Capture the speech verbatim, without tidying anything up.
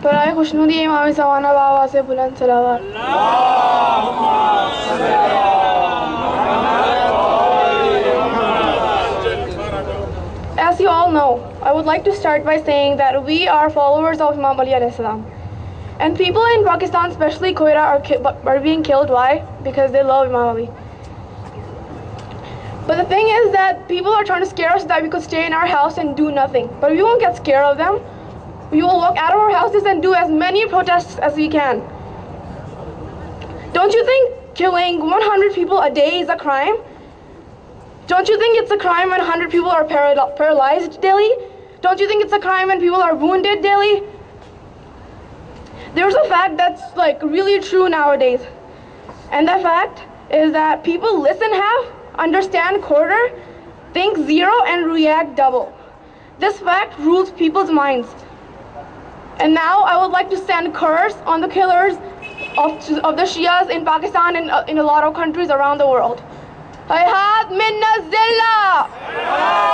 برای خوشنودی امام زمان و آواز بلند صلوات. As you all know, I would like to start by saying that we are followers of Imam Ali alayhi salam. And people in Pakistan, especially Quetta, are, are being killed. Why? Because they love Imam Ali. But the thing is that people are trying to scare us that we could stay in our house and do nothing. But we won't get scared of them. We will walk out of our houses and do as many protests as we can. Don't you think killing one hundred people a day is a crime? Don't you think it's a crime when one hundred people are para paralyzed daily? Don't you think it's a crime when people are wounded daily? There's a fact that's like really true nowadays. And that fact is that people listen half, understand quarter, think zero, and react double. This fact rules people's minds. And now I would like to send curse on the killers of, of the Shias in Pakistan and uh, in a lot of countries around the world. Hayat minna zilla!